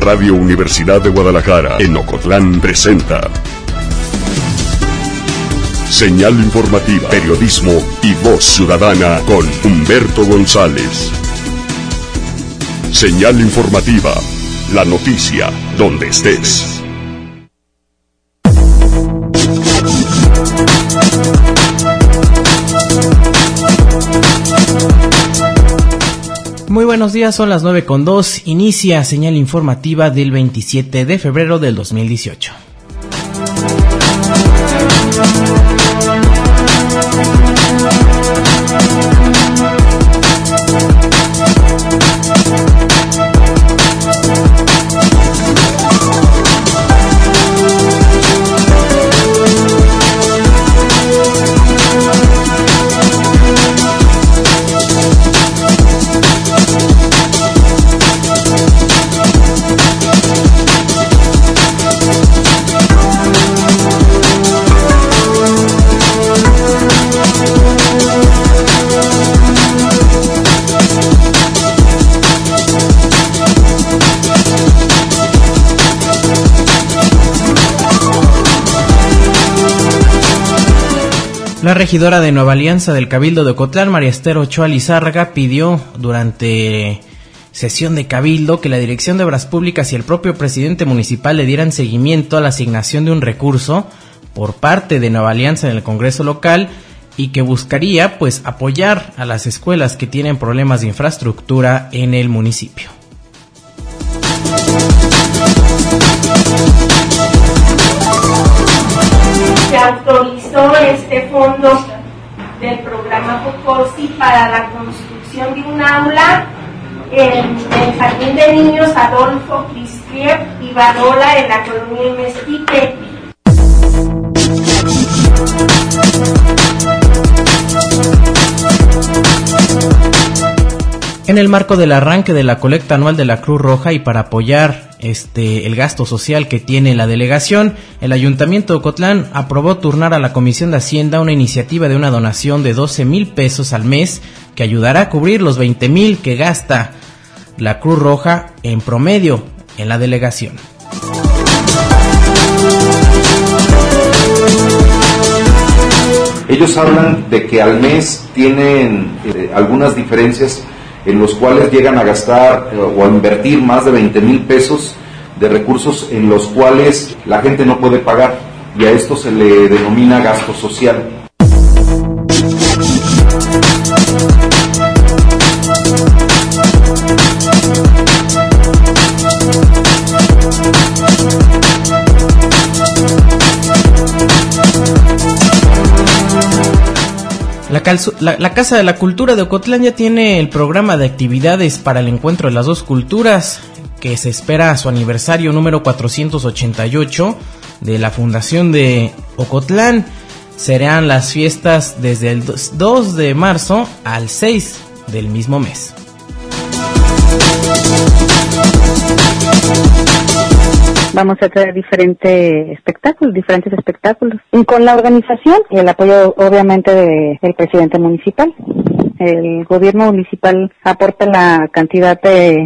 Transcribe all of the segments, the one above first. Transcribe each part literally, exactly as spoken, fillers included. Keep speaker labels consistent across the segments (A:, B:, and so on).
A: Radio Universidad de Guadalajara, en Ocotlán, presenta Señal Informativa, Periodismo y Voz Ciudadana con Humberto González. Señal Informativa, la noticia donde estés.
B: Muy buenos días, son las nueve con dos, inicia Señal Informativa del veintisiete de febrero del dos mil dieciocho. La regidora de Nueva Alianza del Cabildo de Ocotlán, María Esther Ochoa Lizárraga, pidió durante sesión de Cabildo que la Dirección de Obras Públicas y el propio presidente municipal le dieran seguimiento a la asignación de un recurso por parte de Nueva Alianza en el Congreso local y que buscaría pues apoyar a las escuelas que tienen problemas de infraestructura en el municipio.
C: Se autorizó este fondo del programa Pocosi para la construcción de un aula en el Jardín de Niños Adolfo Cristier y Barola en la colonia Mezquite.
B: En el marco del arranque de la colecta anual de la Cruz Roja y para apoyar este el gasto social que tiene la delegación, el Ayuntamiento de Ocotlán aprobó turnar a la Comisión de Hacienda una iniciativa de una donación de doce mil pesos al mes que ayudará a cubrir los veinte mil que gasta la Cruz Roja en promedio en la delegación.
D: Ellos hablan de que al mes tienen eh, algunas diferencias en los cuales llegan a gastar eh, o a invertir más de veinte mil pesos de recursos en los cuales la gente no puede pagar, y a esto se le denomina gasto social.
B: La, calzu- la, la Casa de la Cultura de Ocotlán ya tiene el programa de actividades para el encuentro de las dos culturas, que se espera su aniversario número cuatrocientos ochenta y ocho de la fundación de Ocotlán. Serán las fiestas desde el dos de marzo al seis del mismo mes.
E: Vamos a traer diferentes espectáculos, diferentes espectáculos, y con la organización y el apoyo obviamente de, del presidente municipal. El gobierno municipal aporta la cantidad de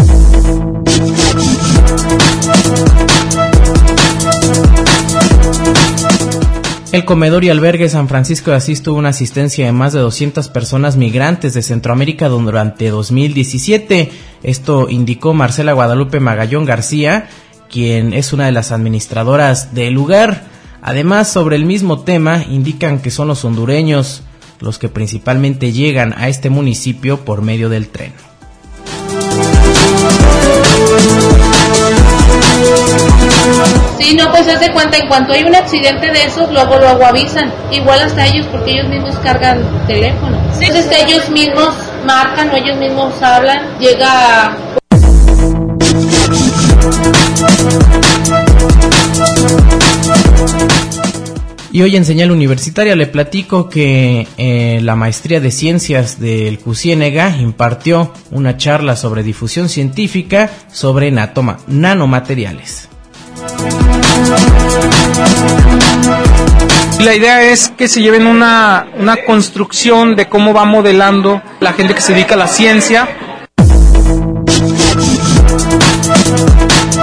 B: El comedor y albergue San Francisco de Asís tuvo una asistencia de más de doscientas personas migrantes de Centroamérica durante dos mil diecisiete. Esto indicó Marcela Guadalupe Magallón García, quien es una de las administradoras del lugar. Además, sobre el mismo tema, indican que son los hondureños los que principalmente llegan a este municipio por medio del tren.
F: Sí, no, pues haz de cuenta, en cuanto hay un accidente de esos, luego luego avisan. Igual hasta ellos, porque ellos mismos cargan teléfono. Sí. Entonces ellos mismos marcan o ellos mismos hablan, llega...
B: Y hoy en Señal Universitaria le platico que eh, la maestría de Ciencias del C U C I E N E G A impartió una charla sobre difusión científica sobre natoma, nanomateriales.
G: La idea es que se lleven una, una construcción de cómo va modelando la gente que se dedica a la ciencia.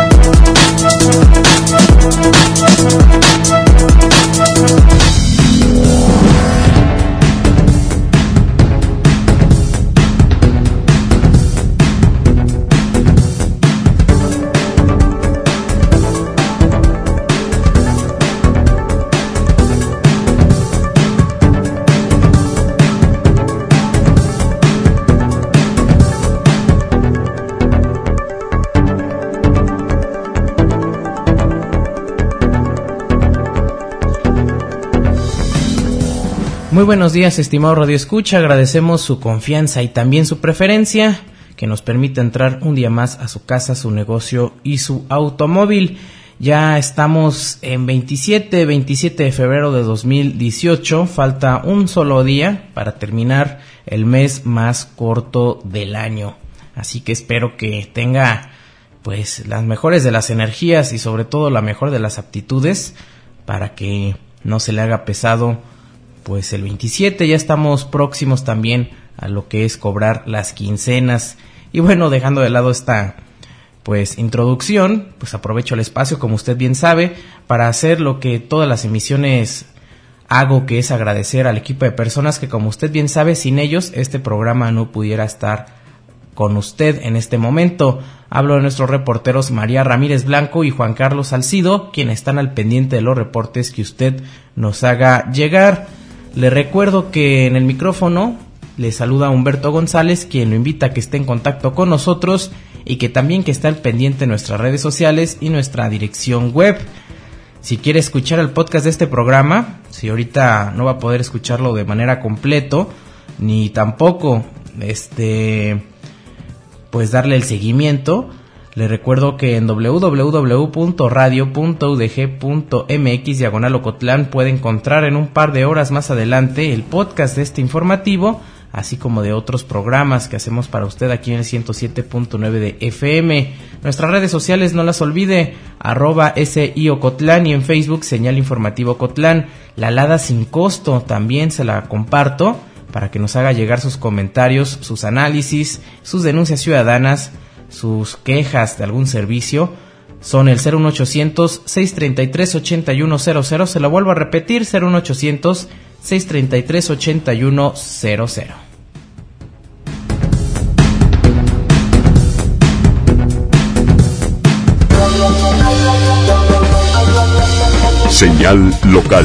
B: Muy buenos días, estimado Radio Escucha, agradecemos su confianza y también su preferencia que nos permite entrar un día más a su casa, su negocio y su automóvil. Ya estamos en veintisiete, veintisiete de febrero de dos mil dieciocho, falta un solo día para terminar el mes más corto del año. Así que espero que tenga pues las mejores de las energías y sobre todo la mejor de las aptitudes para que no se le haga pesado pues el veintisiete. Ya estamos próximos también a lo que es cobrar las quincenas. Y bueno, dejando de lado esta pues introducción, pues aprovecho el espacio, como usted bien sabe, para hacer lo que todas las emisiones hago, que es agradecer al equipo de personas que, como usted bien sabe, sin ellos este programa no pudiera estar con usted en este momento. Hablo de nuestros reporteros María Ramírez Blanco y Juan Carlos Salcido, quienes están al pendiente de los reportes que usted nos haga llegar. Le recuerdo que en el micrófono le saluda Humberto González, quien lo invita a que esté en contacto con nosotros y que también que esté al pendiente de nuestras redes sociales y nuestra dirección web. Si quiere escuchar el podcast de este programa, si ahorita no va a poder escucharlo de manera completo, ni tampoco este pues darle el seguimiento, le recuerdo que en doble u doble u doble u punto radio punto u d g punto m x diagonal Ocotlán puede encontrar en un par de horas más adelante el podcast de este informativo, así como de otros programas que hacemos para usted aquí en el ciento siete punto nueve de F M. Nuestras redes sociales no las olvide, arroba S I Ocotlán, y en Facebook Señal Informativo Ocotlán. La alada sin costo también se la comparto para que nos haga llegar sus comentarios, sus análisis, sus denuncias ciudadanas, sus quejas de algún servicio. Son el cero uno ochocientos, seiscientos treinta y tres, ochenta y uno cero cero. Se lo vuelvo a repetir, cero uno ochocientos, seiscientos treinta y tres, ochenta y uno cero cero.
A: Señal local.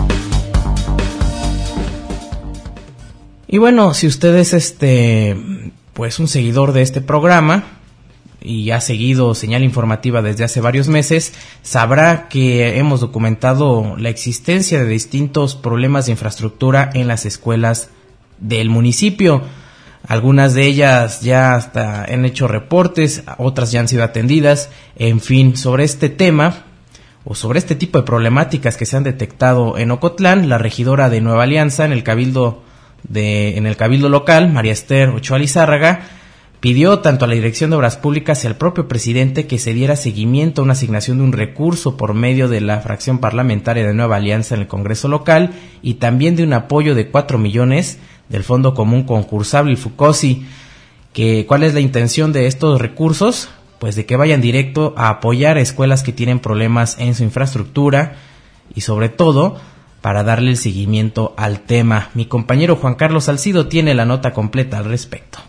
B: Y bueno, si usted es este pues un seguidor de este programa y ha seguido Señal Informativa desde hace varios meses, sabrá que hemos documentado la existencia de distintos problemas de infraestructura en las escuelas del municipio. Algunas de ellas ya hasta han hecho reportes, otras ya han sido atendidas. En fin, sobre este tema o sobre este tipo de problemáticas que se han detectado en Ocotlán, la regidora de Nueva Alianza en el cabildo de en el cabildo local, María Esther Ochoa Lizárraga, pidió tanto a la Dirección de Obras Públicas y al propio presidente que se diera seguimiento a una asignación de un recurso por medio de la fracción parlamentaria de Nueva Alianza en el Congreso local y también de un apoyo de cuatro millones del Fondo Común Concursable, el FUCOSI. Que, ¿cuál es la intención de estos recursos? Pues de que vayan directo a apoyar a escuelas que tienen problemas en su infraestructura y sobre todo para darle el seguimiento al tema. Mi compañero Juan Carlos Salcido tiene la nota completa al respecto.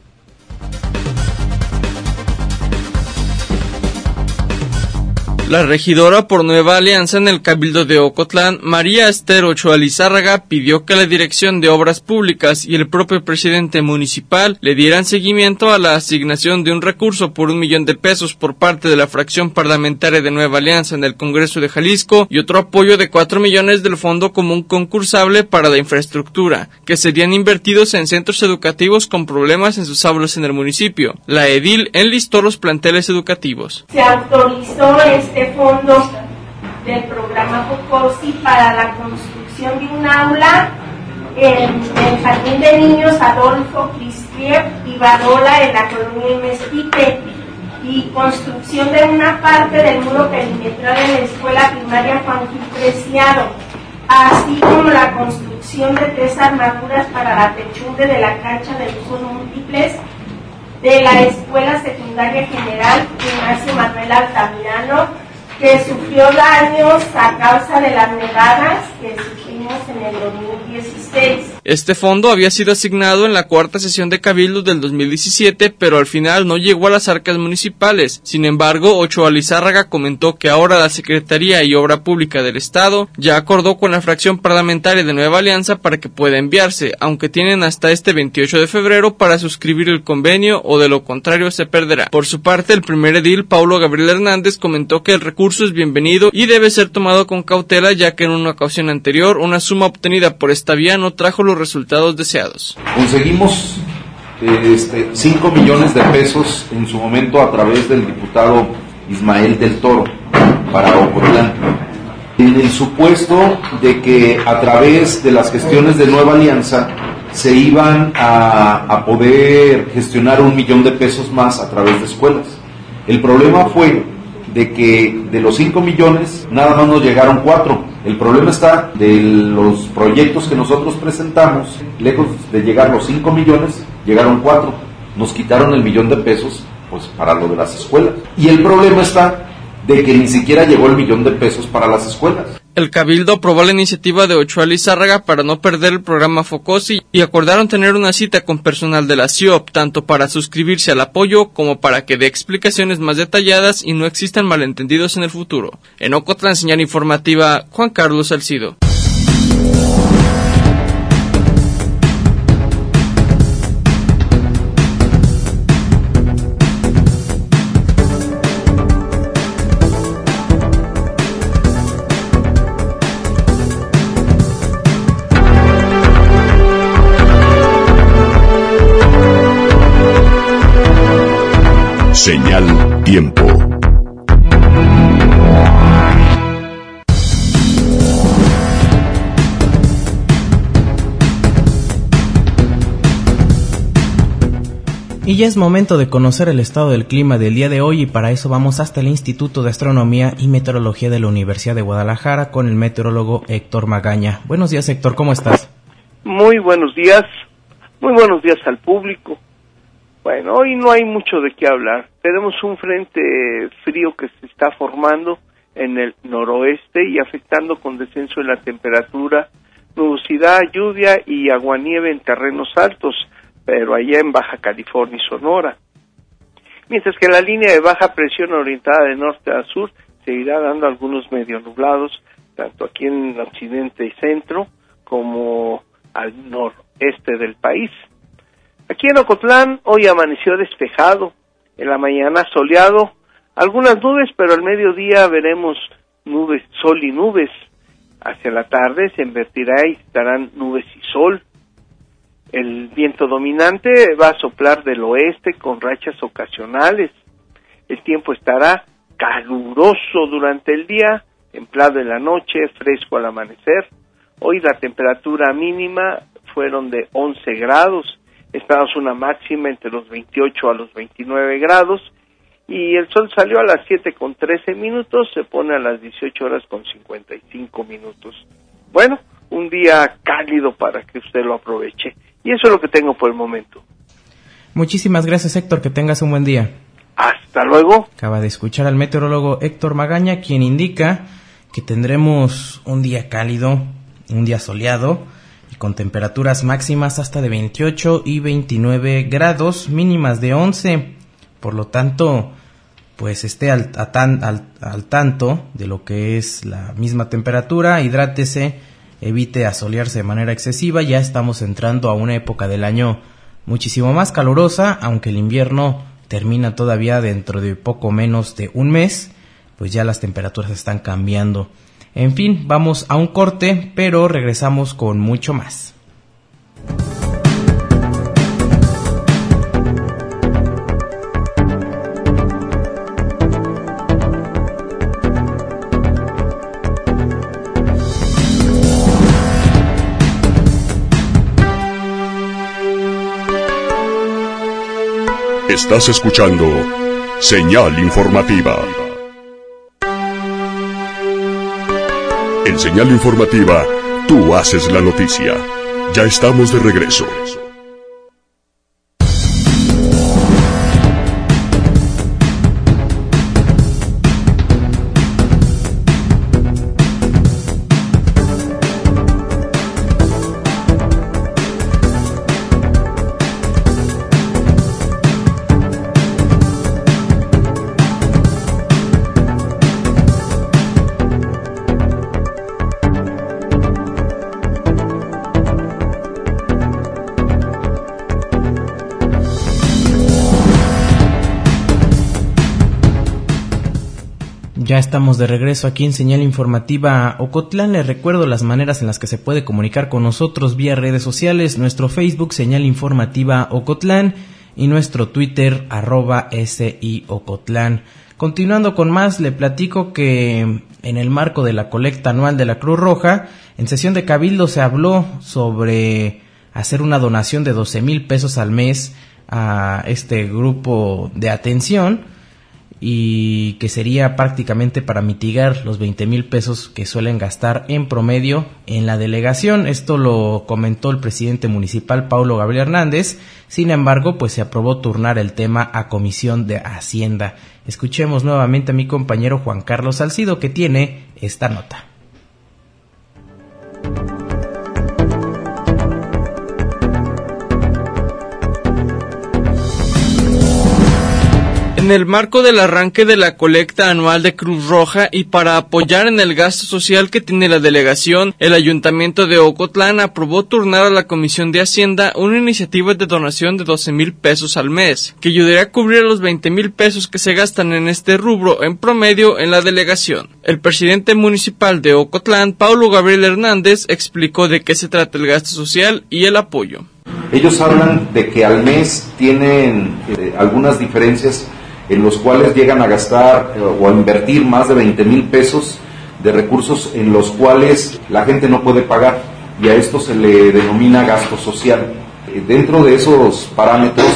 H: La regidora por Nueva Alianza en el Cabildo de Ocotlán, María Esther Ochoa Lizárraga, pidió que la Dirección de Obras Públicas y el propio presidente municipal le dieran seguimiento a la asignación de un recurso por un millón de pesos por parte de la fracción parlamentaria de Nueva Alianza en el Congreso de Jalisco y otro apoyo de cuatro millones del Fondo Común Concursable para la infraestructura, que serían invertidos en centros educativos con problemas en sus aulas en el municipio. La edil enlistó los planteles educativos.
C: Se autorizó este Este fondo del programa FOCOSI para la construcción de un aula en el Jardín de Niños Adolfo Cristiev y Barola en la colonia Mezquite, y construcción de una parte del muro perimetral en la escuela primaria Juan Gil Preciado, así como la construcción de tres armaduras para la techumbre de la cancha de usos múltiples de la Escuela Secundaria General Ignacio Manuel Altamirano, que sufrió daños a causa de las nevadas que sufrimos en el dos mil dieciséis.
H: Este fondo había sido asignado en la cuarta sesión de Cabildo del dos mil diecisiete, pero al final no llegó a las arcas municipales. Sin embargo, Ochoa Lizárraga comentó que ahora la Secretaría y Obra Pública del Estado ya acordó con la fracción parlamentaria de Nueva Alianza para que pueda enviarse, aunque tienen hasta este veintiocho de febrero para suscribir el convenio o de lo contrario se perderá. Por su parte, el primer edil, Paulo Gabriel Hernández, comentó que el recurso es bienvenido y debe ser tomado con cautela, ya que en una ocasión anterior una suma obtenida por esta vía no trajo los resultados deseados.
D: Conseguimos este, cinco millones de pesos en su momento a través del diputado Ismael del Toro para Ocotlán, en el supuesto de que a través de las gestiones de Nueva Alianza se iban a, a poder gestionar un millón de pesos más a través de escuelas. El problema fue de que de los cinco millones nada más nos llegaron cuatro. El problema está de los proyectos que nosotros presentamos, lejos de llegar los cinco millones, llegaron cuatro. Nos quitaron el millón de pesos pues para lo de las escuelas. Y el problema está de que ni siquiera llegó el millón de pesos para las escuelas.
H: El Cabildo aprobó la iniciativa de Ochoa Lizárraga para no perder el programa Focosi y acordaron tener una cita con personal de la C I O P, tanto para suscribirse al apoyo como para que dé explicaciones más detalladas y no existan malentendidos en el futuro. En Ocotlán, señal informativa, Juan Carlos Salcido.
A: Señal Tiempo.
B: Y ya es momento de conocer el estado del clima del día de hoy y para eso vamos hasta el Instituto de Astronomía y Meteorología de la Universidad de Guadalajara con el meteorólogo Héctor Magaña. Buenos días, Héctor, ¿cómo estás?
I: Muy buenos días, muy buenos días al público. Bueno, hoy no hay mucho de qué hablar. Tenemos un frente frío que se está formando en el noroeste y afectando con descenso en la temperatura, nubosidad, lluvia y aguanieve en terrenos altos, pero allá en Baja California y Sonora. Mientras que la línea de baja presión orientada de norte a sur seguirá dando algunos medio nublados, tanto aquí en el occidente y centro como al noreste del país. Aquí en Ocotlán hoy amaneció despejado, en la mañana soleado, algunas nubes, pero al mediodía veremos nubes, sol y nubes. Hacia la tarde se invertirá y estarán nubes y sol. El viento dominante va a soplar del oeste con rachas ocasionales. El tiempo estará caluroso durante el día, templado en la noche, fresco al amanecer. Hoy la temperatura mínima fueron de once grados. Esperamos una máxima entre los veintiocho a los veintinueve grados y el sol salió a las siete con trece minutos, se pone a las dieciocho horas con cincuenta y cinco minutos. Bueno, un día cálido para que usted lo aproveche y eso es lo que tengo por el momento.
B: Muchísimas gracias, Héctor, que tengas un buen día.
I: Hasta luego.
B: Acaba de escuchar al meteorólogo Héctor Magaña, quien indica que tendremos un día cálido, un día soleado, con temperaturas máximas hasta de veintiocho y veintinueve grados, mínimas de once. Por lo tanto, pues esté al, a tan, al, al tanto de lo que es la misma temperatura, hidrátese, evite asolearse de manera excesiva. Ya estamos entrando a una época del año muchísimo más calurosa, aunque el invierno termina todavía dentro de poco menos de un mes, pues ya las temperaturas están cambiando. En fin, vamos a un corte, pero regresamos con mucho más.
A: Estás escuchando Señal Informativa. En Señal Informativa, tú haces la noticia. Ya estamos de regreso.
B: Ya estamos de regreso aquí en Señal Informativa Ocotlán. Les recuerdo las maneras en las que se puede comunicar con nosotros vía redes sociales, nuestro Facebook Señal Informativa Ocotlán y nuestro Twitter arroba SI Ocotlán. Continuando con más, le platico que en el marco de la colecta anual de la Cruz Roja, en sesión de Cabildo se habló sobre hacer una donación de doce mil pesos al mes a este grupo de atención, y que sería prácticamente para mitigar los veinte mil pesos que suelen gastar en promedio en la delegación. Esto lo comentó el presidente municipal Paulo Gabriel Hernández. Sin embargo, pues se aprobó turnar el tema a Comisión de Hacienda. Escuchemos nuevamente a mi compañero Juan Carlos Salcido, que tiene esta nota.
H: En el marco del arranque de la colecta anual de Cruz Roja y para apoyar en el gasto social que tiene la delegación, el Ayuntamiento de Ocotlán aprobó turnar a la Comisión de Hacienda una iniciativa de donación de doce mil pesos al mes, que ayudaría a cubrir los veinte mil pesos que se gastan en este rubro en promedio en la delegación. El presidente municipal de Ocotlán, Paulo Gabriel Hernández, explicó de qué se trata el gasto social y el apoyo.
D: Ellos hablan de que al mes tienen eh, algunas diferencias en los cuales llegan a gastar eh, o a invertir más de veinte mil pesos de recursos en los cuales la gente no puede pagar, y a esto se le denomina gasto social. Eh, dentro de esos parámetros,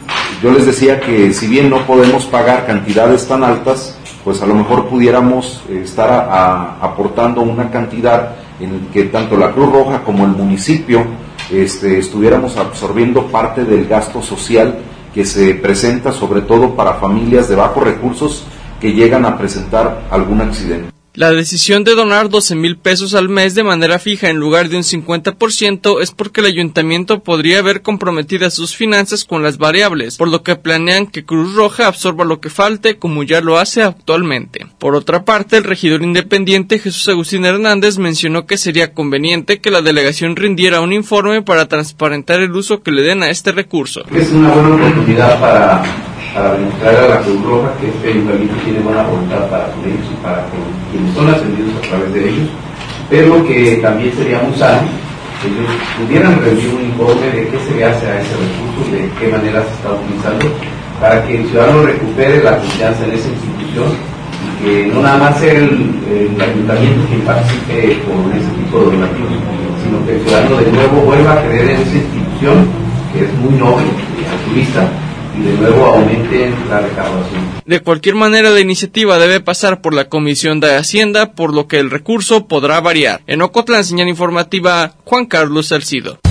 D: yo les decía que si bien no podemos pagar cantidades tan altas, pues a lo mejor pudiéramos eh, estar a, a, aportando una cantidad en que tanto la Cruz Roja como el municipio este, estuviéramos absorbiendo parte del gasto social que se presenta sobre todo para familias de bajos recursos que llegan a presentar algún accidente.
H: La decisión de donar doce mil pesos al mes de manera fija en lugar de un cincuenta por ciento es porque el ayuntamiento podría ver comprometidas sus finanzas con las variables, por lo que planean que Cruz Roja absorba lo que falte como ya lo hace actualmente. Por otra parte, el regidor independiente Jesús Agustín Hernández mencionó que sería conveniente que la delegación rindiera un informe para transparentar el uso que le den a este recurso.
J: Es una buena oportunidad para, para demostrar a la Cruz Roja que este ayuntamiento tiene buena voluntad para con ellos y para con quienes son ascendidos a través de ellos, pero que también sería muy sano que ellos pudieran rendir un informe de qué se le hace a ese recurso y de qué manera se está utilizando, para que el ciudadano recupere la confianza en esa institución y que no nada más sea el, el ayuntamiento quien participe con ese tipo de donativos, sino que el ciudadano de nuevo vuelva a creer en esa institución que es muy noble y altruista, y de nuevo aumenten la recaudación.
H: De cualquier manera, la iniciativa debe pasar por la Comisión de Hacienda, por lo que el recurso podrá variar. En Ocotlán, Señal Informativa, Juan Carlos Salcido.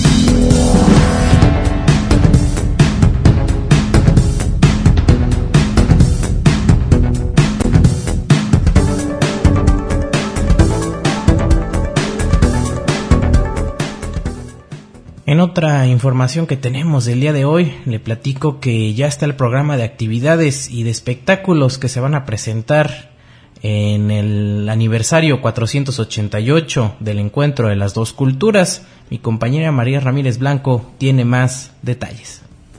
B: En otra información que tenemos del día de hoy, le platico que ya está el programa de actividades y de espectáculos que se van a presentar en el aniversario cuatrocientos ochenta y ocho del Encuentro de las Dos Culturas. Mi compañera María Ramírez Blanco tiene más detalles.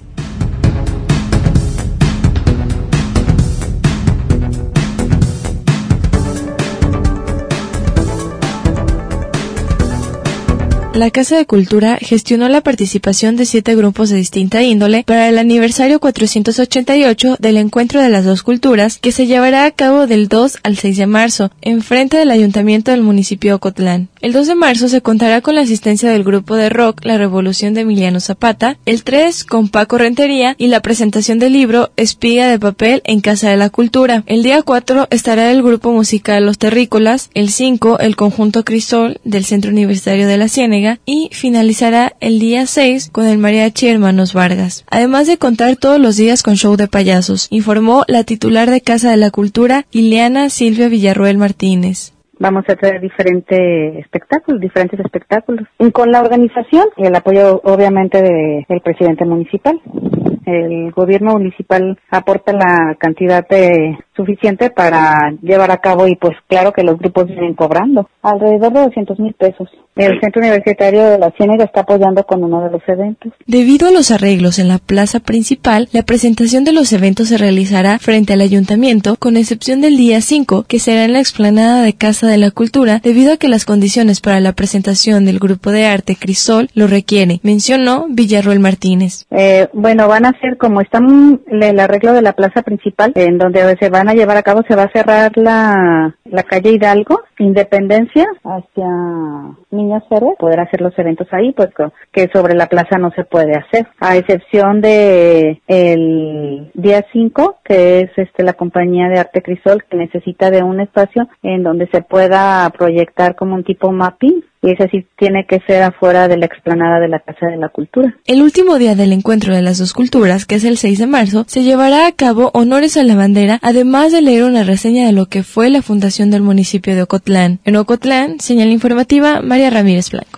K: La Casa de Cultura gestionó la participación de siete grupos de distinta índole para el aniversario cuatrocientos ochenta y ocho del Encuentro de las Dos Culturas, que se llevará a cabo del dos al seis de marzo, enfrente del Ayuntamiento del municipio de Ocotlán. El dos de marzo se contará con la asistencia del grupo de rock La Revolución de Emiliano Zapata, el tres con Paco Rentería y la presentación del libro Espiga de Papel en Casa de la Cultura. El día cuatro estará el grupo musical Los Terrícolas, el cinco el conjunto Crisol del Centro Universitario de la Ciénega, y finalizará el día seis con el Mariachi Hermanos Vargas, además de contar todos los días con show de payasos, informó la titular de Casa de la Cultura, Ileana Silvia Villarroel Martínez.
E: Vamos a traer diferentes espectáculos, diferentes espectáculos, con la organización y el apoyo obviamente de, del presidente municipal. El gobierno municipal aporta la cantidad de suficiente para llevar a cabo y pues claro que los grupos vienen cobrando alrededor de doscientos mil pesos. El Centro Universitario de la Ciénega está apoyando con uno de los eventos.
K: Debido a los arreglos en la plaza principal, la presentación de los eventos se realizará frente al ayuntamiento, con excepción del día cinco, que será en la explanada de Casa de la Cultura, debido a que las condiciones para la presentación del grupo de arte Crisol lo requieren, mencionó Villarroel Martínez.
E: Eh, bueno, van a ser como están el arreglo de la plaza principal, en donde se van a llevar a cabo, se va a cerrar la, la calle Hidalgo, Independencia, hacia Niños Héroes, poder hacer los eventos ahí, pues que sobre la plaza no se puede hacer, a excepción de el día cinco, que es este la compañía de arte Crisol, que necesita de un espacio en donde se pueda proyectar como un tipo mapping, y ese sí tiene que ser afuera de la explanada de la Casa de la Cultura.
K: El último día del encuentro de las dos culturas, que es el seis de marzo, se llevará a cabo honores a la bandera, además de leer una reseña de lo que fue la fundación del municipio de Ocotlán. En Ocotlán, señal informativa, María Ramírez Blanco.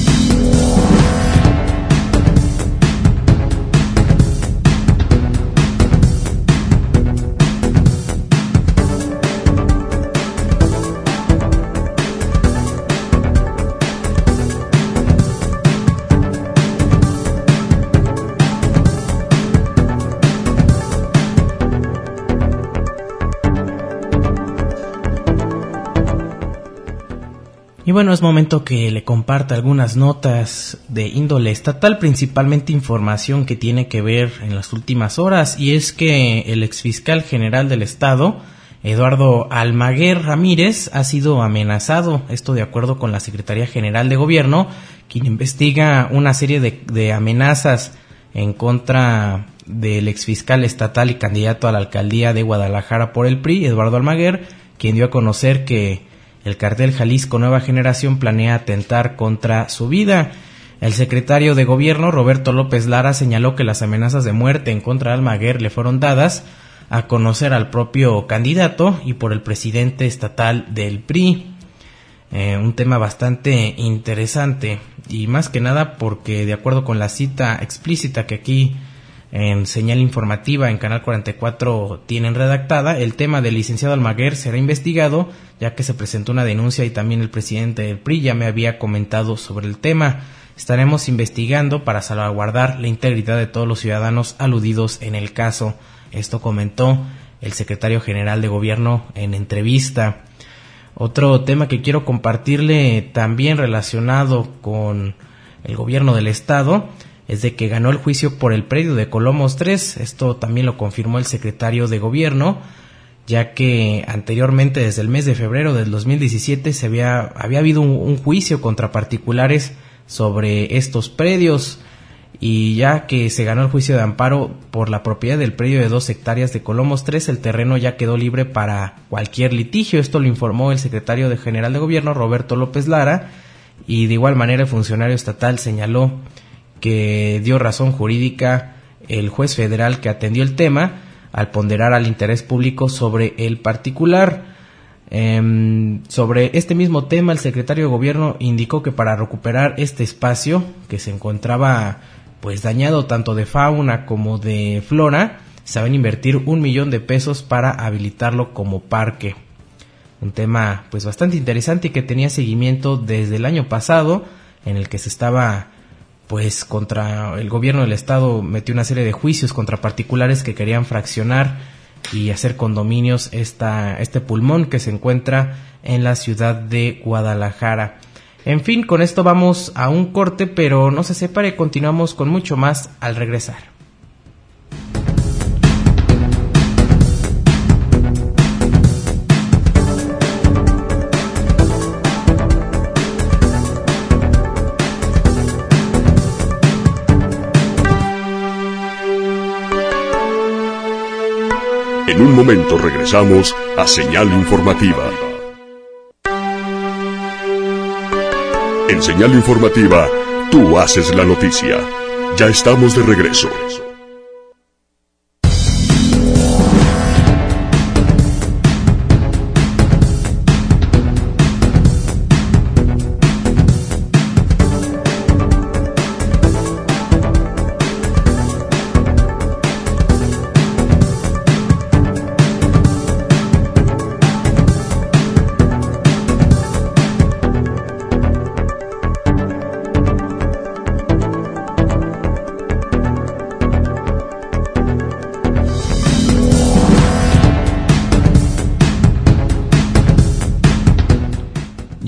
B: Y bueno, es momento que le comparta algunas notas de índole estatal, principalmente información que tiene que ver en las últimas horas, y es que el exfiscal general del estado, Eduardo Almaguer Ramírez, ha sido amenazado, esto de acuerdo con la Secretaría General de Gobierno, quien investiga una serie de, de amenazas en contra del exfiscal estatal y candidato a la alcaldía de Guadalajara por el P R I, Eduardo Almaguer, quien dio a conocer que el cartel Jalisco Nueva Generación planea atentar contra su vida. El secretario de Gobierno, Roberto López Lara, señaló que las amenazas de muerte en contra de Almaguer le fueron dadas a conocer al propio candidato y por el presidente estatal del P R I. Eh, un tema bastante interesante, y más que nada porque, de acuerdo con la cita explícita que aquí en señal informativa en Canal cuarenta y cuatro tienen redactada, el tema del licenciado Almaguer será investigado, ya que se presentó una denuncia y también el presidente del P R I ya me había comentado sobre el tema. Estaremos investigando para salvaguardar la integridad de todos los ciudadanos aludidos en el caso. Esto comentó el secretario general de Gobierno en entrevista. Otro tema que quiero compartirle, también relacionado con el gobierno del estado, es de que ganó el juicio por el predio de Colomos tres. Esto también lo confirmó el secretario de Gobierno, ya que anteriormente, desde el mes de febrero del dos mil diecisiete, se había, había habido un, un juicio contra particulares sobre estos predios, y ya que se ganó el juicio de amparo por la propiedad del predio de dos hectáreas de Colomos tres, el terreno ya quedó libre para cualquier litigio. Esto lo informó el secretario de general de Gobierno, Roberto López Lara, y de igual manera el funcionario estatal señaló que dio razón jurídica el juez federal que atendió el tema al ponderar al interés público sobre el particular. Eh, sobre este mismo tema, el secretario de Gobierno indicó que para recuperar este espacio, que se encontraba pues dañado tanto de fauna como de flora, se van a invertir un millón de pesos para habilitarlo como parque. Un tema pues bastante interesante y que tenía seguimiento desde el año pasado, en el que se estaba pues contra el gobierno del estado metió una serie de juicios contra particulares que querían fraccionar y hacer condominios esta, este pulmón que se encuentra en la ciudad de Guadalajara. En fin, con esto vamos a un corte, pero no se separe, continuamos con mucho más al regresar.
A: En un momento regresamos a Señal Informativa. En Señal Informativa, tú haces la noticia. Ya estamos de regreso.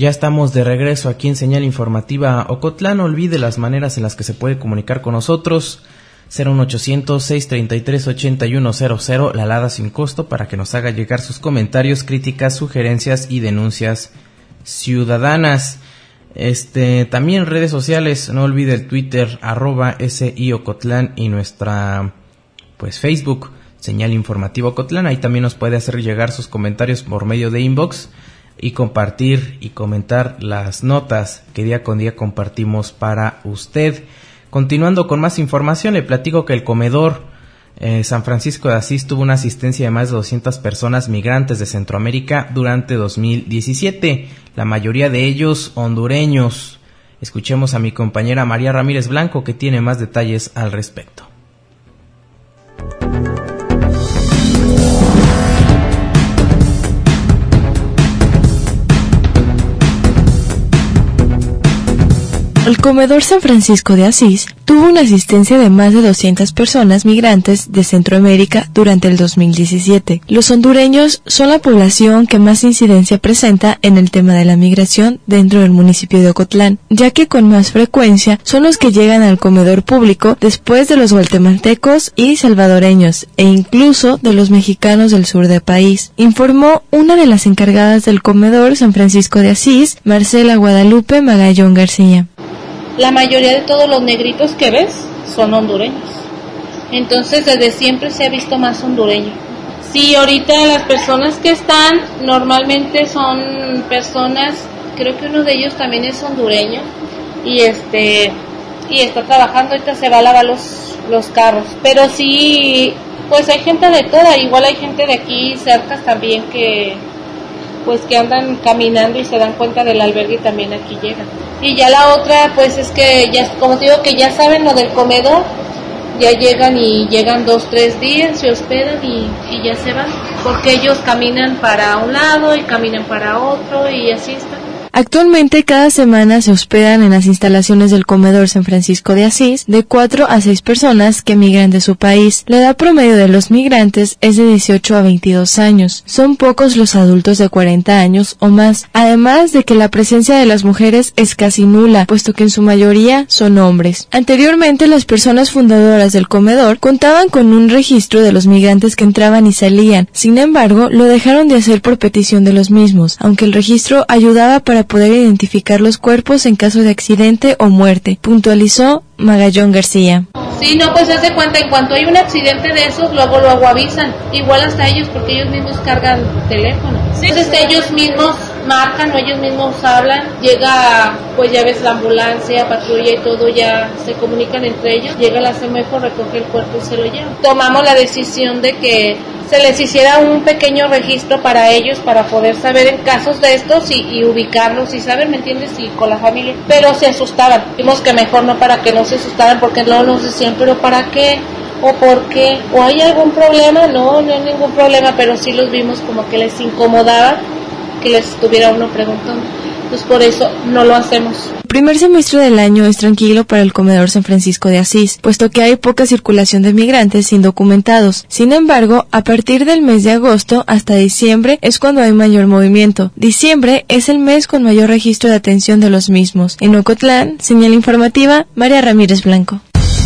B: Ya estamos de regreso aquí en Señal Informativa Ocotlán. No olvide las maneras en las que se puede comunicar con nosotros. cero uno ochocientos, seiscientos treinta y tres, ochenta y uno cero cero, la alada sin costo, para que nos haga llegar sus comentarios, críticas, sugerencias y denuncias ciudadanas. Este, también redes sociales, no olvide el Twitter, arroba S I Ocotlán, y nuestra, pues, Facebook, Señal Informativa Ocotlán. Ahí también nos puede hacer llegar sus comentarios por medio de inbox y compartir y comentar las notas que día con día compartimos para usted. Continuando con más información, le platico que el comedor eh, San Francisco de Asís tuvo una asistencia de más de doscientas personas migrantes de Centroamérica durante dos mil diecisiete, la mayoría de ellos hondureños. Escuchemos a mi compañera María Ramírez Blanco, que tiene más detalles al respecto.
K: El comedor San Francisco de Asís tuvo una asistencia de más de doscientas personas migrantes de Centroamérica durante el dos mil diecisiete. Los hondureños son la población que más incidencia presenta en el tema de la migración dentro del municipio de Ocotlán, ya que con más frecuencia son los que llegan al comedor público después de los guatemaltecos y salvadoreños, e incluso de los mexicanos del sur del país, informó una de las encargadas del comedor San Francisco de Asís, Marcela Guadalupe Magallón García.
F: La mayoría de todos los negritos que ves son hondureños. Entonces, desde siempre se ha visto más hondureño. Sí, ahorita las personas que están normalmente son personas, creo que uno de ellos también es hondureño y este y está trabajando, ahorita se va a lavar los los carros. Pero sí, pues hay gente de toda, igual hay gente de aquí cerca también que pues que andan caminando y se dan cuenta del albergue y también aquí llegan. Y ya la otra, pues es que ya, como te digo, que ya saben lo del comedor, ya llegan y llegan dos, tres días, se hospedan y, y ya se van, porque ellos caminan para un lado y caminan para otro y así está.
K: Actualmente cada semana se hospedan en las instalaciones del comedor San Francisco de Asís de cuatro a seis personas que migran de su país. La edad promedio de los migrantes es de dieciocho a veintidós años. Son pocos los adultos de cuarenta años o más, además de que la presencia de las mujeres es casi nula, puesto que en su mayoría son hombres. Anteriormente, las personas fundadoras del comedor contaban con un registro de los migrantes que entraban y salían. Sin embargo, lo dejaron de hacer por petición de los mismos, aunque el registro ayudaba para poder identificar los cuerpos en caso de accidente o muerte, puntualizó Magallón García.
F: Sí, no, pues haz de cuenta, en cuanto hay un accidente de esos, luego luego avisan, igual hasta ellos, porque ellos mismos cargan teléfono. Sí. Entonces ellos mismos marcan o ellos mismos hablan, llega, pues ya ves la ambulancia, patrulla y todo, ya se comunican entre ellos, llega la CEMEFO, recoge el cuerpo y se lo lleva. Tomamos la decisión de que se les hiciera un pequeño registro para ellos, para poder saber en casos de estos y, y ubicarlos y saber, ¿me entiendes? Y con la familia, pero se asustaban, dijimos que mejor no, para que no se asustaran, porque no nos decían, pero ¿para qué? ¿O por qué? ¿O hay algún problema? No, no hay ningún problema, pero sí los vimos como que les incomodaba que les estuviera uno preguntando. Entonces por eso no lo hacemos.
K: El primer semestre del año es tranquilo para el comedor San Francisco de Asís, puesto que hay poca circulación de migrantes indocumentados. Sin embargo, a partir del mes de agosto hasta diciembre es cuando hay mayor movimiento. Diciembre es el mes con mayor registro de atención de los mismos. En Ocotlán, Señal Informativa, María Ramírez Blanco.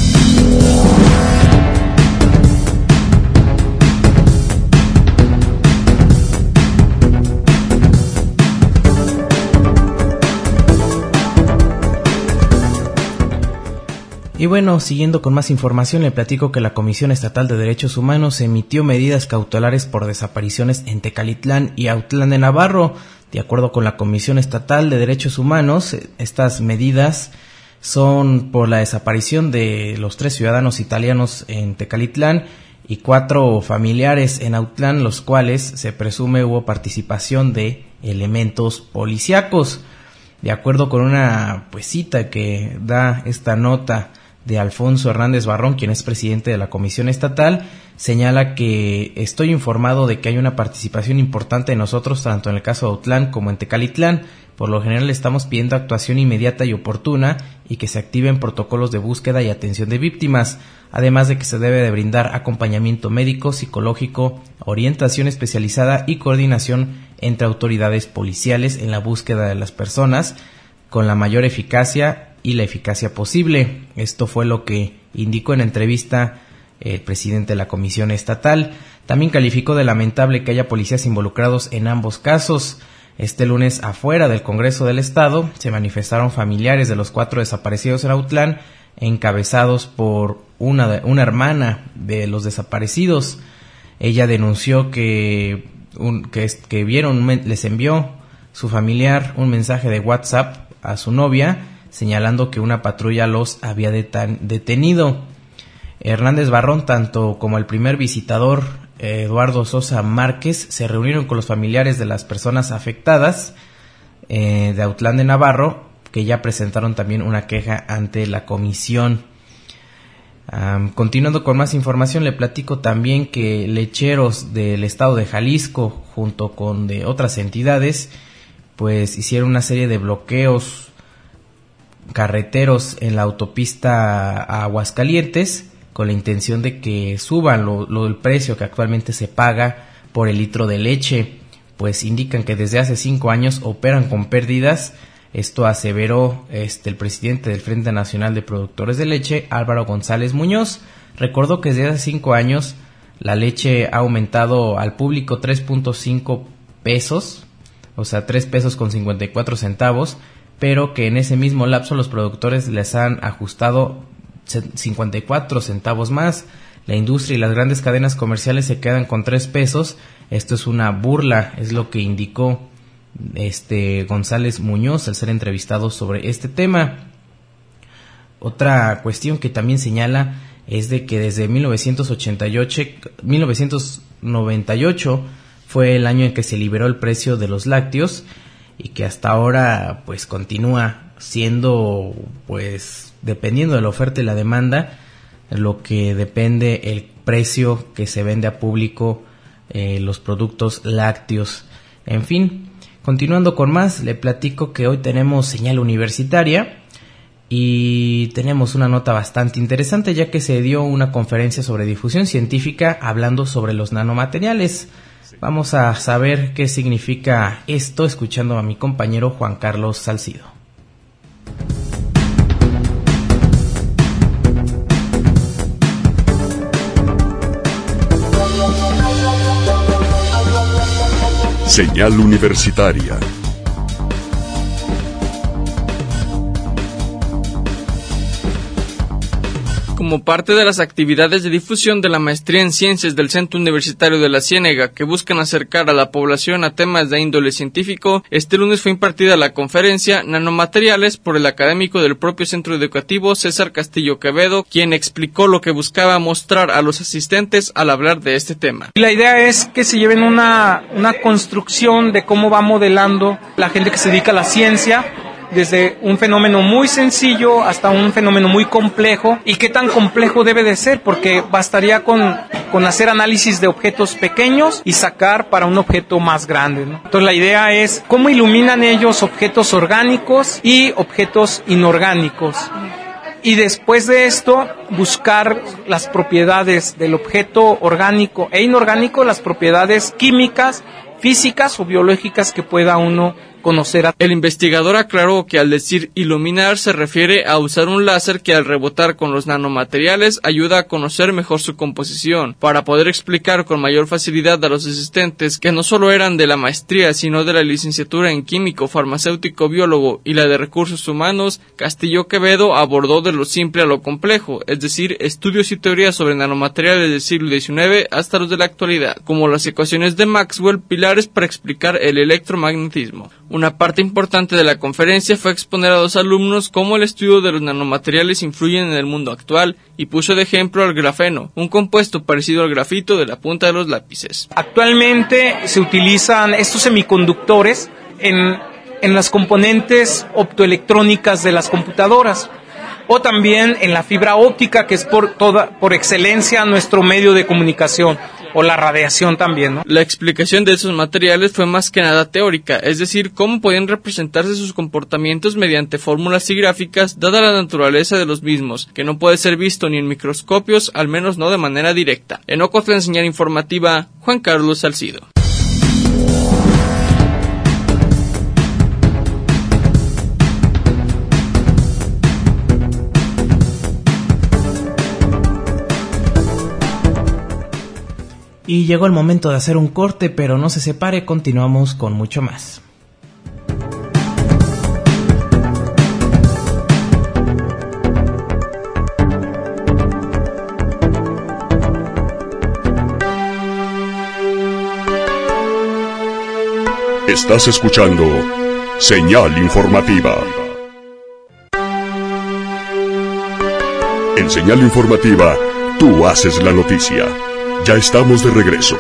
B: Y bueno, siguiendo con más información, le platico que la Comisión Estatal de Derechos Humanos emitió medidas cautelares por desapariciones en Tecalitlán y Autlán de Navarro. De acuerdo con la Comisión Estatal de Derechos Humanos, estas medidas son por la desaparición de los tres ciudadanos italianos en Tecalitlán y cuatro familiares en Autlán, los cuales se presume hubo participación de elementos policíacos. De acuerdo con una pues cita que da esta nota de Alfonso Hernández Barrón, quien es presidente de la Comisión Estatal, señala que estoy informado de que hay una participación importante de nosotros, tanto en el caso de Autlán como en Tecalitlán. Por lo general estamos pidiendo actuación inmediata y oportuna y que se activen protocolos de búsqueda y atención de víctimas, además de que se debe de brindar acompañamiento médico, psicológico, orientación especializada y coordinación entre autoridades policiales en la búsqueda de las personas con la mayor eficacia y la eficacia posible. Esto fue lo que indicó en entrevista el presidente de la Comisión Estatal. También calificó de lamentable que haya policías involucrados en ambos casos. Este lunes, afuera del Congreso del Estado, se manifestaron familiares de los cuatro desaparecidos en Autlán, encabezados por una, una hermana de los desaparecidos. Ella denunció que, un, que, que vieron, les envió su familiar un mensaje de WhatsApp a su novia, señalando que una patrulla los había detan- detenido. Hernández Barrón, tanto como el primer visitador, Eduardo Sosa Márquez, se reunieron con los familiares de las personas afectadas eh, de Autlán de Navarro, que ya presentaron también una queja ante la comisión. Um, continuando con más información, le platico también que lecheros del estado de Jalisco, junto con de otras entidades, pues hicieron una serie de bloqueos carreteros en la autopista a Aguascalientes, con la intención de que suban lo, lo, el precio que actualmente se paga por el litro de leche, pues indican que desde hace cinco años operan con pérdidas. Esto aseveró este, el presidente del Frente Nacional de Productores de Leche, Álvaro González Muñoz. Recordó que desde hace cinco años la leche ha aumentado al público tres punto cinco pesos, o sea, tres pesos con cincuenta y cuatro centavos, pero que en ese mismo lapso los productores les han ajustado cincuenta y cuatro centavos más. La industria y las grandes cadenas comerciales se quedan con tres pesos. Esto es una burla, es lo que indicó este González Muñoz al ser entrevistado sobre este tema. Otra cuestión que también señala es de que desde mil novecientos ochenta y ocho, mil novecientos noventa y ocho fue el año en que se liberó el precio de los lácteos y que hasta ahora pues continúa siendo, pues dependiendo de la oferta y la demanda, lo que depende el precio que se vende a público eh, los productos lácteos. En fin, continuando con más, le platico que hoy tenemos señal universitaria y tenemos una nota bastante interesante, ya que se dio una conferencia sobre difusión científica hablando sobre los nanomateriales. Vamos a saber qué significa esto escuchando a mi compañero Juan Carlos Salcido.
A: Señal universitaria.
H: Como parte de las actividades de difusión de la maestría en ciencias del Centro Universitario de la Ciénega, que buscan acercar a la población a temas de índole científico, este lunes fue impartida la conferencia Nanomateriales por el académico del propio centro educativo César Castillo Quevedo, quien explicó lo que buscaba mostrar a los asistentes al hablar de este tema.
G: La idea es que se lleven una, una construcción de cómo va modelando la gente que se dedica a la ciencia, desde un fenómeno muy sencillo hasta un fenómeno muy complejo. ¿Y qué tan complejo debe de ser? Porque bastaría con, con hacer análisis de objetos pequeños y sacar para un objeto más grande, ¿no? Entonces la idea es cómo iluminan ellos objetos orgánicos y objetos inorgánicos. Y después de esto, buscar las propiedades del objeto orgánico e inorgánico, las propiedades químicas, físicas o biológicas que pueda uno conocer.
H: El investigador aclaró que al decir iluminar se refiere a usar un láser que al rebotar con los nanomateriales ayuda a conocer mejor su composición, para poder explicar con mayor facilidad a los asistentes que no solo eran de la maestría sino de la licenciatura en químico, farmacéutico, biólogo y la de recursos humanos. Castillo Quevedo abordó de lo simple a lo complejo, es decir, estudios y teorías sobre nanomateriales del siglo diecinueve hasta los de la actualidad, como las ecuaciones de Maxwell, pilares para explicar el electromagnetismo. Una parte importante de la conferencia fue exponer a dos alumnos cómo el estudio de los nanomateriales influyen en el mundo actual y puso de ejemplo al grafeno, un compuesto parecido al grafito de la punta de los lápices.
G: Actualmente se utilizan estos semiconductores en, en las componentes optoelectrónicas de las computadoras o también en la fibra óptica, que es por, toda, por excelencia nuestro medio de comunicación. O la radiación también, ¿no?
H: La explicación de esos materiales fue más que nada teórica, es decir, cómo podían representarse sus comportamientos mediante fórmulas y gráficas, dada la naturaleza de los mismos, que no puede ser visto ni en microscopios, al menos no de manera directa. En Ocotlán, señal informativa, Juan Carlos Salcido.
B: Y llegó el momento de hacer un corte, pero no se separe, continuamos con mucho más.
A: Estás escuchando Señal Informativa. En Señal Informativa, tú haces la noticia. Ya estamos de regreso.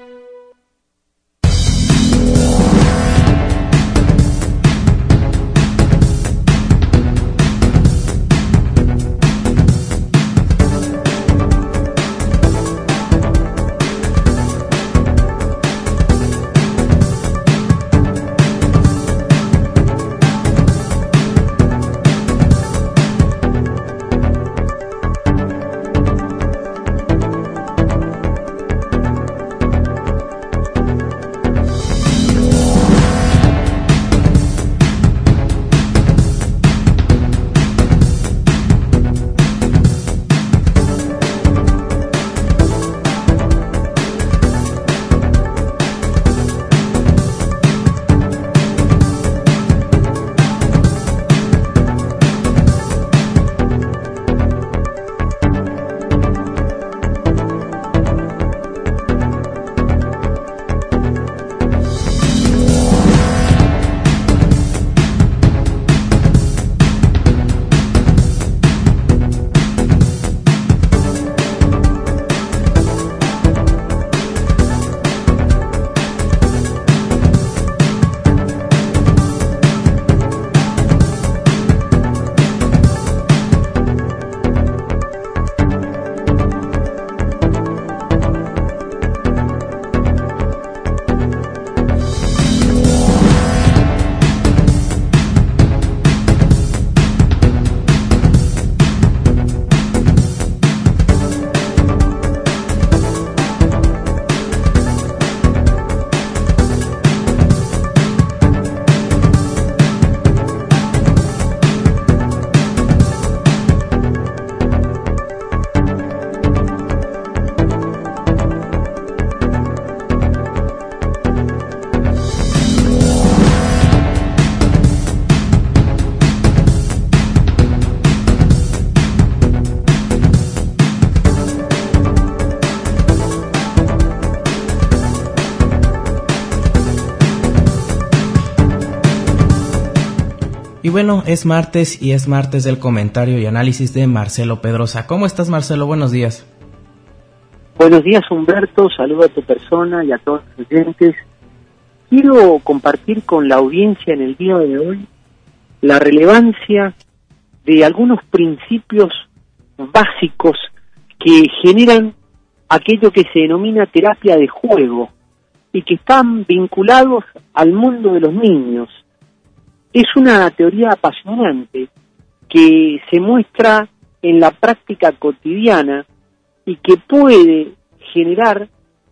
B: Y bueno, es martes y es martes del comentario y análisis de Marcelo Pedrosa. ¿Cómo estás, Marcelo? Buenos días.
L: Buenos días, Humberto. Saludo a tu persona y a todos los oyentes. Quiero compartir con la audiencia en el día de hoy la relevancia de algunos principios básicos que generan aquello que se denomina terapia de juego y que están vinculados al mundo de los niños. Es una teoría apasionante que se muestra en la práctica cotidiana y que puede generar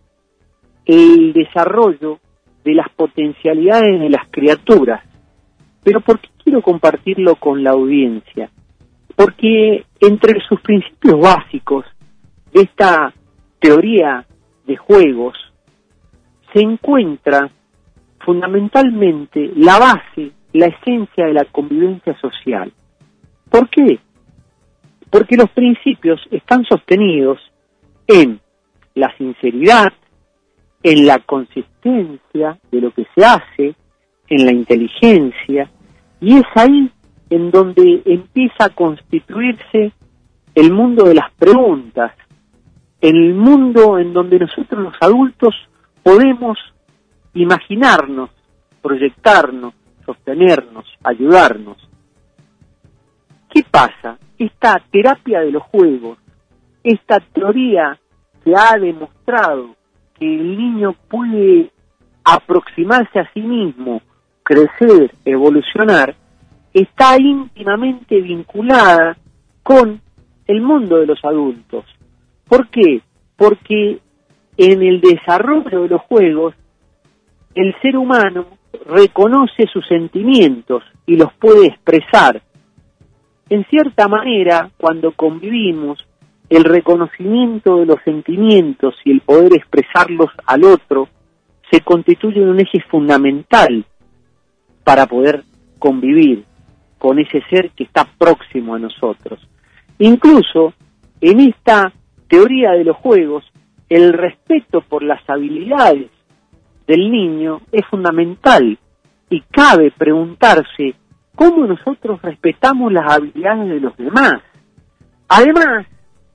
L: el desarrollo de las potencialidades de las criaturas. Pero ¿por qué quiero compartirlo con la audiencia? Porque entre sus principios básicos de esta teoría de juegos se encuentra fundamentalmente la base, la esencia de la convivencia social. ¿Por qué? Porque los principios están sostenidos en la sinceridad, en la consistencia de lo que se hace, en la inteligencia, y es ahí en donde empieza a constituirse el mundo de las preguntas, el mundo en donde nosotros los adultos podemos imaginarnos, proyectarnos, sostenernos, ayudarnos. ¿Qué pasa? Esta terapia de los juegos, esta teoría que ha demostrado que el niño puede aproximarse a sí mismo, crecer, evolucionar, está íntimamente vinculada con el mundo de los adultos. ¿Por qué? Porque en el desarrollo de los juegos, el ser humano reconoce sus sentimientos y los puede expresar. En cierta manera, cuando convivimos, el reconocimiento de los sentimientos y el poder expresarlos al otro se constituye en un eje fundamental para poder convivir con ese ser que está próximo a nosotros. Incluso en esta teoría de los juegos, el respeto por las habilidades del niño es fundamental y cabe preguntarse cómo nosotros respetamos las habilidades de los demás. Además,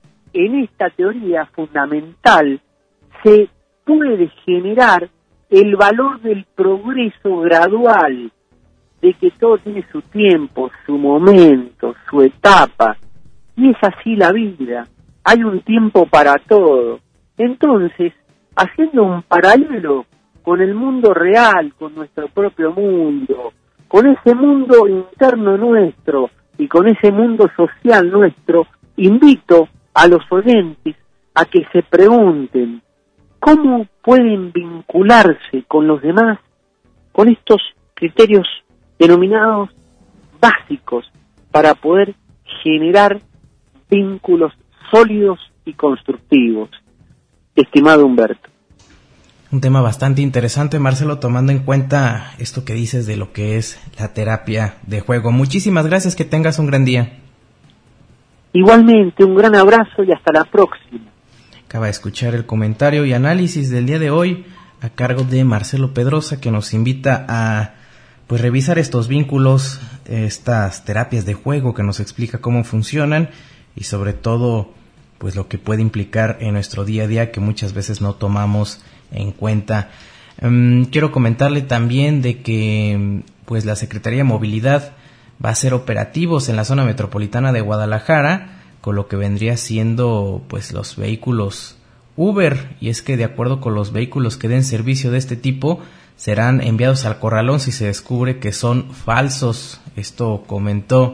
L: en esta teoría fundamental se puede generar el valor del progreso gradual, de que todo tiene su tiempo, su momento, su etapa, y es así la vida, hay un tiempo para todo. Entonces, haciendo un paralelo con el mundo real, con nuestro propio mundo, con ese mundo interno nuestro y con ese mundo social nuestro, invito a los oyentes a que se pregunten cómo pueden vincularse con los demás con estos criterios denominados básicos para poder generar vínculos sólidos y constructivos. Estimado Humberto.
B: Un tema bastante interesante, Marcelo, tomando en cuenta esto que dices de lo que es la terapia de juego. Muchísimas gracias, que tengas un gran día.
L: Igualmente, un gran abrazo y hasta la próxima.
B: Acaba de escuchar el comentario y análisis del día de hoy a cargo de Marcelo Pedrosa, que nos invita a pues revisar estos vínculos, estas terapias de juego, que nos explica cómo funcionan y sobre todo pues lo que puede implicar en nuestro día a día, que muchas veces no tomamos en cuenta. Um, quiero comentarle también de que pues la Secretaría de Movilidad va a ser operativos en la zona metropolitana de Guadalajara con lo que vendría siendo pues los vehículos Uber, y es que de acuerdo con los vehículos que den servicio de este tipo serán enviados al corralón si se descubre que son falsos. Esto comentó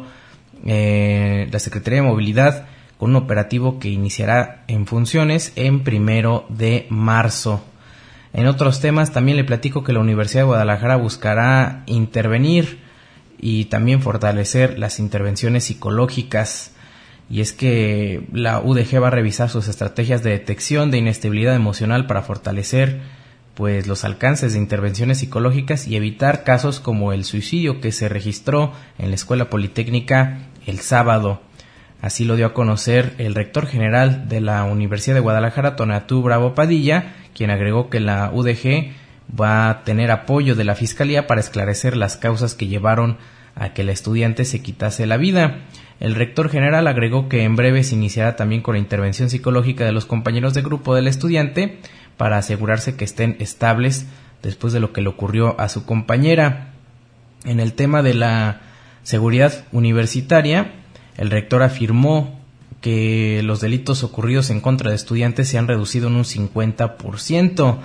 B: eh, la Secretaría de Movilidad con un operativo que iniciará en funciones en primero de marzo. En otros temas también le platico que la Universidad de Guadalajara buscará intervenir y también fortalecer las intervenciones psicológicas, y es que la U D G va a revisar sus estrategias de detección de inestabilidad emocional para fortalecer pues los alcances de intervenciones psicológicas y evitar casos como el suicidio que se registró en la Escuela Politécnica el sábado. Así lo dio a conocer el rector general de la Universidad de Guadalajara, Tonatiuh Bravo Padilla, quien agregó que la U D G va a tener apoyo de la Fiscalía para esclarecer las causas que llevaron a que la estudiante se quitase la vida. El rector general agregó que en breve se iniciará también con la intervención psicológica de los compañeros de grupo del estudiante para asegurarse que estén estables después de lo que le ocurrió a su compañera. En el tema de la seguridad universitaria, el rector afirmó que los delitos ocurridos en contra de estudiantes se han reducido en un cincuenta por ciento,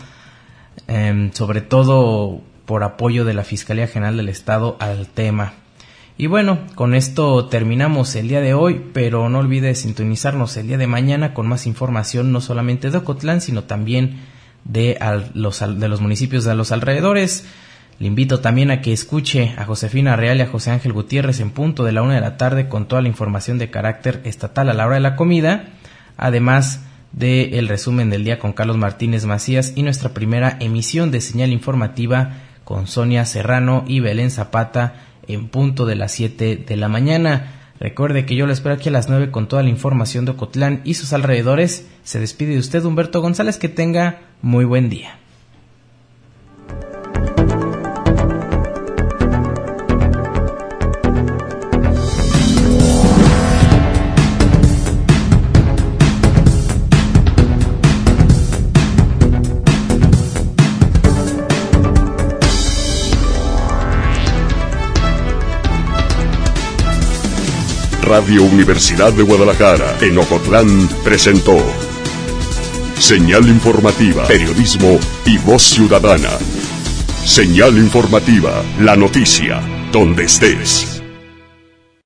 B: eh, sobre todo por apoyo de la Fiscalía General del Estado al tema. Y bueno, con esto terminamos el día de hoy, pero no olvide sintonizarnos el día de mañana con más información, no solamente de Ocotlán, sino también de, al, los, de los municipios de los alrededores. Le invito también a que escuche a Josefina Real y a José Ángel Gutiérrez en punto de la una de la tarde con toda la información de carácter estatal a la hora de la comida, además del resumen del día con Carlos Martínez Macías y nuestra primera emisión de señal informativa con Sonia Serrano y Belén Zapata en punto de las siete de la mañana. Recuerde que yo lo espero aquí a las nueve con toda la información de Ocotlán y sus alrededores. Se despide de usted Humberto González, que tenga muy buen día.
A: Radio Universidad de Guadalajara en Ocotlán presentó Señal Informativa, Periodismo y Voz Ciudadana. Señal Informativa, la noticia, donde estés.